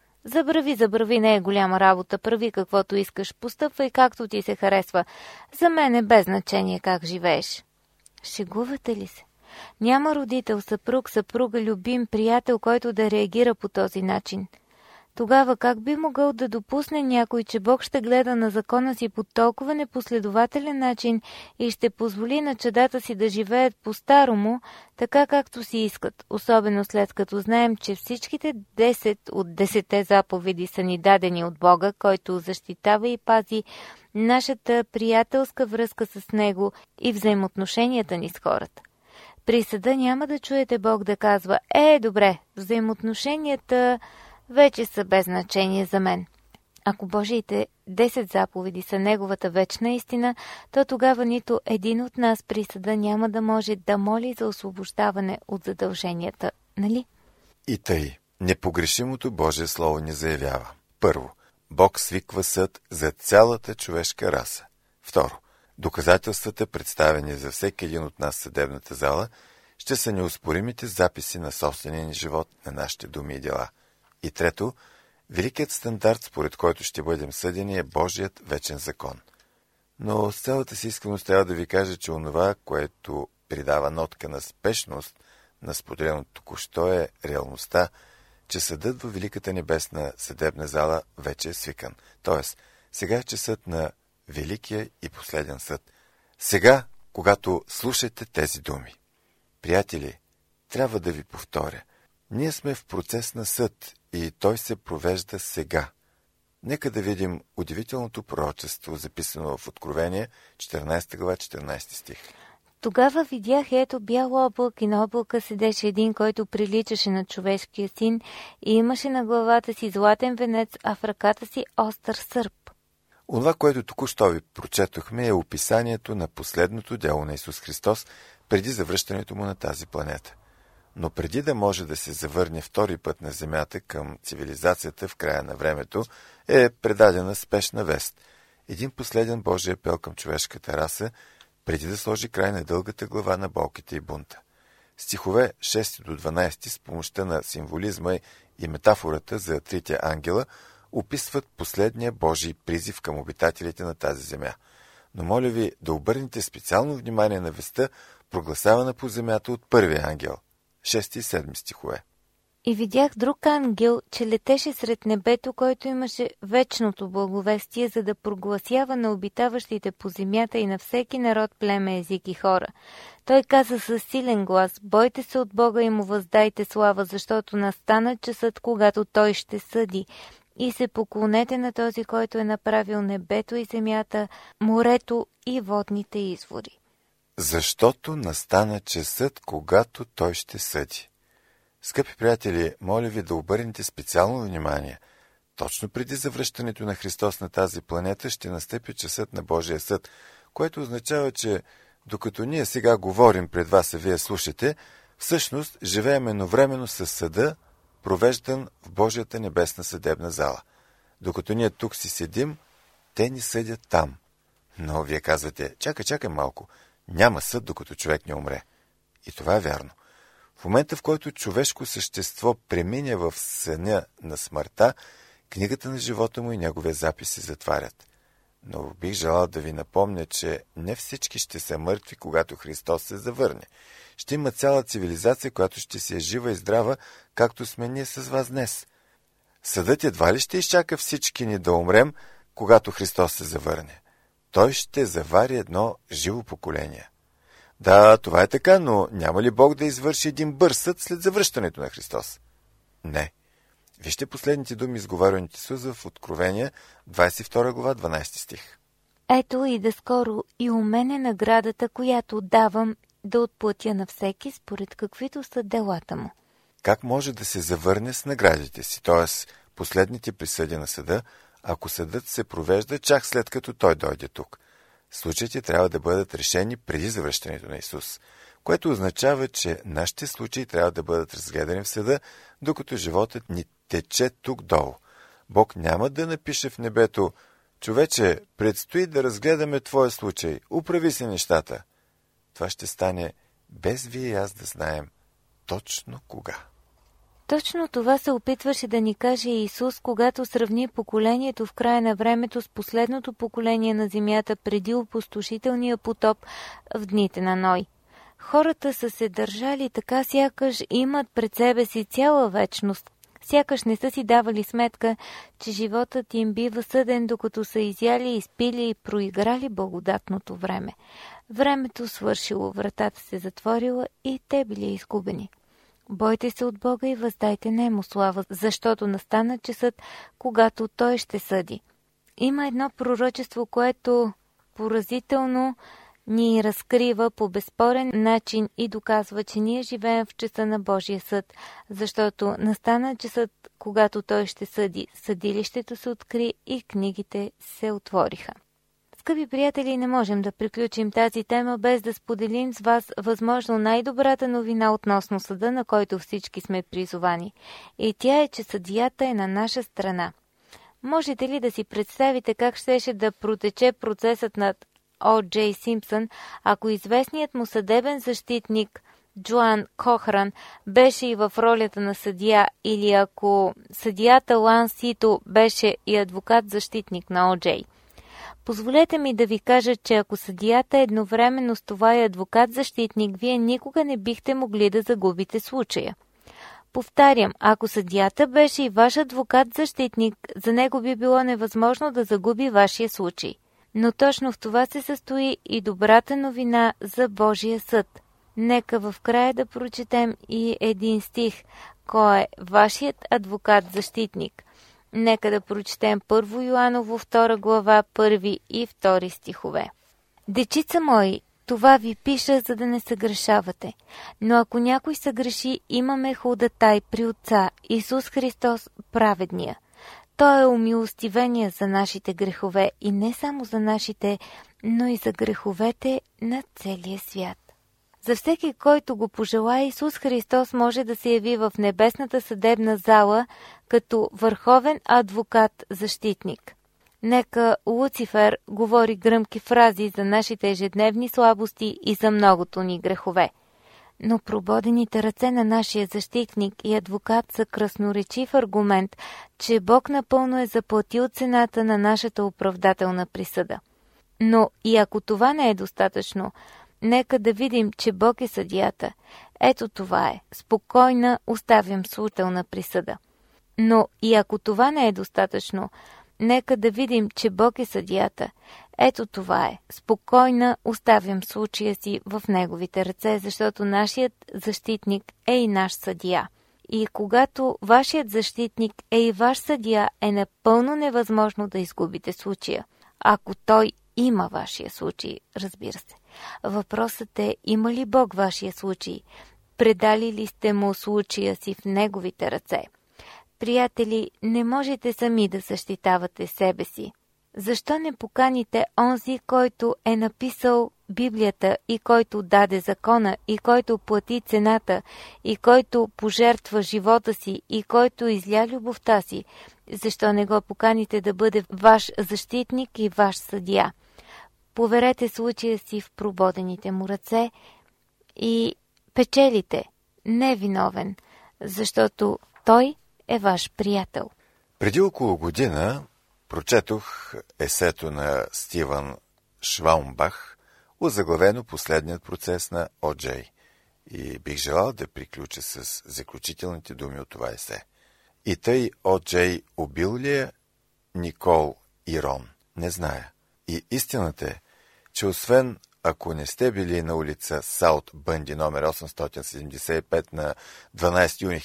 Забрави, не е голяма работа, прави каквото искаш, постъпвай както ти се харесва. За мен е без значение как живееш. Шегувате ли се? Няма родител, съпруг, съпруга, любим, приятел, който да реагира по този начин. Тогава как би могъл да допусне някой, че Бог ще гледа на закона си по толкова непоследователен начин и ще позволи на чадата си да живеят по-старому, така както си искат, особено след като знаем, че всичките 10 от 10 заповеди са ни дадени от Бога, който защитава и пази нашата приятелска връзка с Него и взаимоотношенията ни с хората. При съда няма да чуете Бог да казва: добре, взаимоотношенията вече са без значение за мен. Ако Божиите 10 заповеди са Неговата вечна истина, то тогава нито един от нас при съда няма да може да моли за освобождаване от задълженията, нали? И тъй, непогрешимото Божие Слово ни заявява: първо, Бог свиква съд за цялата човешка раса. Второ, доказателствата, представени за всеки един от нас в съдебната зала, ще са неоспоримите записи на собствения ни живот, на нашите думи и дела. И трето, великият стандарт, според който ще бъдем съдени, е Божият вечен закон. Но с цялата си искреност трябва да ви кажа, че онова, което придава нотка на спешност на споделеното току-що, е реалността, че съдът във Великата небесна съдебна зала вече е свикан. Тоест, сега е часът на Великия и последен съд. Сега, когато слушате тези думи. Приятели, трябва да ви повторя. Ние сме в процес на съд и той се провежда сега. Нека да видим удивителното пророчество, записано в Откровение, 14 глава, 14 стих. Тогава видях, ето, бял облак, и на облака седеше един, който приличаше на човешкия син и имаше на главата си златен венец, а в ръката си остър сърп. Онова, което току-що ви прочетохме, е описанието на последното дело на Исус Христос преди завръщането му на тази планета. Но преди да може да се завърне втори път на Земята към цивилизацията в края на времето, е предадена спешна вест. Един последен Божий апел към човешката раса, преди да сложи край на дългата глава на болките и бунта. Стихове 6 до 12 с помощта на символизма и метафората за трите ангела описват последния Божий призив към обитателите на тази земя. Но моля ви да обърнете специално внимание на вестта, прогласявана по земята от първия ангел. 6 и 7 стихове. И видях друг ангел, че летеше сред небето, който имаше вечното благовестие, за да прогласява на обитаващите по земята и на всеки народ, племе, език и хора. Той каза със силен глас: бойте се от Бога и му въздайте слава, защото настана часът, когато Той ще съди. И се поклонете на този, който е направил небето и земята, морето и водните извори. Защото настана часът, когато Той ще съди. Скъпи приятели, моля ви да обърнете специално внимание. Точно преди завръщането на Христос на тази планета ще настъпи часът на Божия съд, което означава, че докато ние сега говорим пред вас, а вие слушате, всъщност живеем едновременно с съда, провеждан в Божията небесна съдебна зала. Докато ние тук си седим, те ни съдят там. Но вие казвате, чакай малко, няма съд, докато човек не умре. И това е вярно. В момента, в който човешко същество премине в съня на смъртта, книгата на живота му и неговия запис се затварят. Но бих желал да ви напомня, че не всички ще са мъртви, когато Христос се завърне. Ще има цяла цивилизация, която ще си е жива и здрава, както сме ние с вас днес. Съдът едва ли ще изчака всички ни да умрем, когато Христос се завърне. Той ще завари едно живо поколение. Да, това е така, но няма ли Бог да извърши един бърз съд след завръщането на Христос? Не. Вижте последните думи, изговаряни от Исус в Откровение, 22 глава, 12 стих. Ето и да скоро и у мен е наградата, която давам да отплатя на всеки според каквито са делата му. Как може да се завърне с наградите си, т.е. последните присъди на съда, ако съдът се провежда чак след като той дойде тук? Случаите трябва да бъдат решени преди завръщането на Исус, което означава, че нашите случаи трябва да бъдат разгледани в съда, докато животът ни тече тук долу. Бог няма да напише в небето: човече, предстои да разгледаме твоя случай, управи се нещата. Това ще стане без вие и аз да знаем точно кога. Точно това се опитваше да ни каже Исус, когато сравни поколението в края на времето с последното поколение на земята преди опустошителния потоп в дните на Ной. Хората са се държали така, сякаш имат пред себе си цяла вечност, сякаш не са си давали сметка, че животът им бива съден, докато са изяли, изпили и проиграли благодатното време. Времето свършило, вратата се затворила и те били изгубени. Бойте се от Бога и въздайте нему слава, защото настана часът, когато Той ще съди. Има едно пророчество, което поразително ни разкрива по безспорен начин и доказва, че ние живеем в часа на Божия съд, защото настана часът, когато Той ще съди. Съдилището се откри и книгите се отвориха. Скъпи приятели, не можем да приключим тази тема без да споделим с вас възможно най-добрата новина относно съда, на който всички сме призовани. И тя е, че съдията е на наша страна. Можете ли да си представите как щеше да протече процесът над О. Джей Симпсън, ако известният му съдебен защитник Джоан Кохран беше и в ролята на съдия, или ако съдията Лан Сито беше и адвокат-защитник на О. Джей? Позволете ми да ви кажа, че ако съдията едновременно с това и адвокат-защитник, вие никога не бихте могли да загубите случая. Повтарям, ако съдията беше и ваш адвокат-защитник, за него би било невъзможно да загуби вашия случай. Но точно в това се състои и добрата новина за Божия съд. Нека в края да прочетем и един стих. Кой е вашият адвокат-защитник? Нека да прочетем 1 Йоаново 2 глава 1 и 2 стихове. Дечица мои, това ви пиша, за да не съгрешавате. Но ако някой съгреши, имаме ходатай при Отца, Исус Христос праведния. Той е умилостивение за нашите грехове и не само за нашите, но и за греховете на целия свят. За всеки, който го пожелае, Исус Христос може да се яви в небесната съдебна зала като върховен адвокат-защитник. Нека Луцифер говори гръмки фрази за нашите ежедневни слабости и за многото ни грехове. Но прободените ръце на нашия защитник и адвокат са красноречив аргумент, че Бог напълно е заплатил цената на нашата оправдателна присъда. Но и ако това не е достатъчно, нека да видим, че Бог е съдията. Ето това е. Спокойна оставям случателна присъда. Но и ако това не е достатъчно, нека да видим, че Бог е съдията. Ето това е. Спокойна оставям случая си в Неговите ръце, защото нашият защитник е и наш съдия. И когато вашият защитник е и ваш съдия, е напълно невъзможно да изгубите случая. Ако той има вашия случай, разбира се. Въпросът е, има ли Бог вашия случай? Предали ли сте му случая си в Неговите ръце? Приятели, не можете сами да защитавате себе си. Защо не поканите онзи, който е написал Библията и който даде закона и който плати цената и който пожертва живота си и който изля любовта си? Защо не го поканите да бъде ваш защитник и ваш съдия? поверете случая си в прободените му ръце и печелите, не е виновен, защото той е ваш приятел. Преди около година прочетох есето на Стивън Шваумбах, озаглавено "Последният процес на О.Джей", и бих желал да приключа с заключителните думи от това есе. И тъй О.Джей убил ли е Никол и Рон? Не зная. И истината е, че освен ако не сте били на улица Саут Бънди номер 875 на 12 юни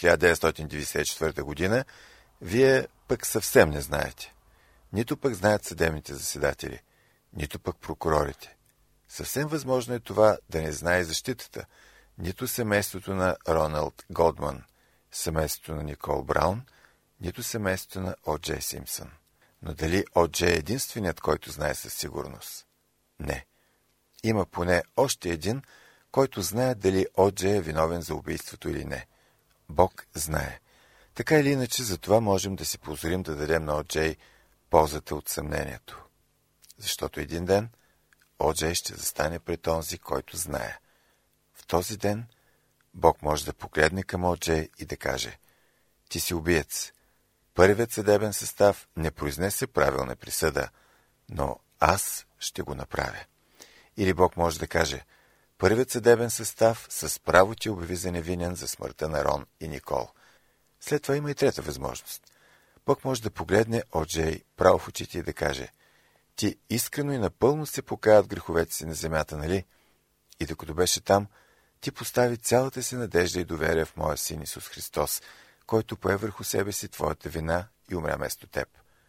1994 година, вие пък съвсем не знаете. Нито пък знаят съдебните заседатели, нито пък прокурорите. Съвсем възможно е това да не знае защитата, нито семейството на Роналд Голдман, семейството на Никол Браун, нито семейството на О.Джей Симпсън. Но дали О.Джей е единственият, който знае със сигурност? Не. Има поне още един, който знае дали О.Джей е виновен за убийството или не. Бог знае. Така или иначе, за това можем да си позволим да дадем на О.Джей ползата от съмнението. Защото един ден О.Джей ще застане пред онзи, който знае. В този ден Бог може да погледне към О.Джей и да каже: "Ти си убиец. Първият съдебен състав не произнесе правилна присъда, но аз ще го направя." Или Бог може да каже: "Първият съдебен състав с право ти обяви за невинен за смъртта на Рон и Никол." След това има и трета възможност. Бог може да погледне О.Джей право в очите и да каже: "Ти искрено и напълно се покая от греховете си на земята, нали? И докато беше там, ти постави цялата си надежда и доверие в моя син Исус Христос, който пое върху себе си твоята вина и умря вместо теб."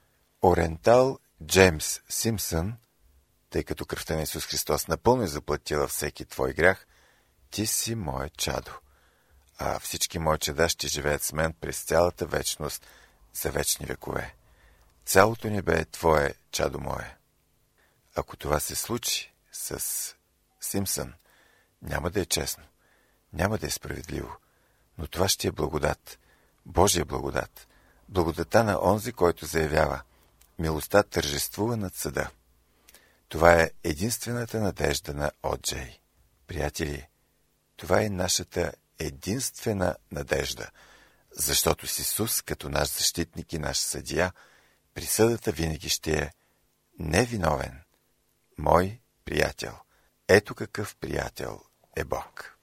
Орентал Джеймс Симпсън, тъй като кръвта на Исус Христос напълно е заплатила всеки твой грях, ти си мое чадо, а всички мои чада ще живеят с мен през цялата вечност за вечни векове. Цялото небе е твое, чадо мое. Ако това се случи с Симпсън, няма да е честно, няма да е справедливо, но това ще е благодат, Божия благодат, благодата на онзи, който заявява: "Милостта тържествува над съда." Това е единствената надежда на О.Джей. Приятели, това е нашата единствена надежда, защото с Исус, като наш защитник и наш съдия, присъдата винаги ще е: "Невиновен, мой приятел." Ето какъв приятел е Бог.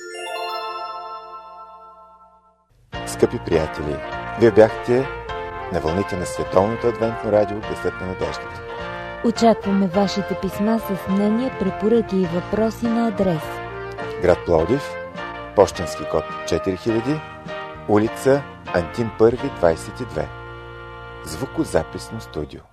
Скъпи приятели, вие бяхте на вълните на Световното адвентно радио "Гласът на надеждата". Очакваме вашите писма с мнения, препоръки и въпроси на адрес: град Пловдив, пощенски код 4000, улица Антим 1, 22. Звукозаписно студио.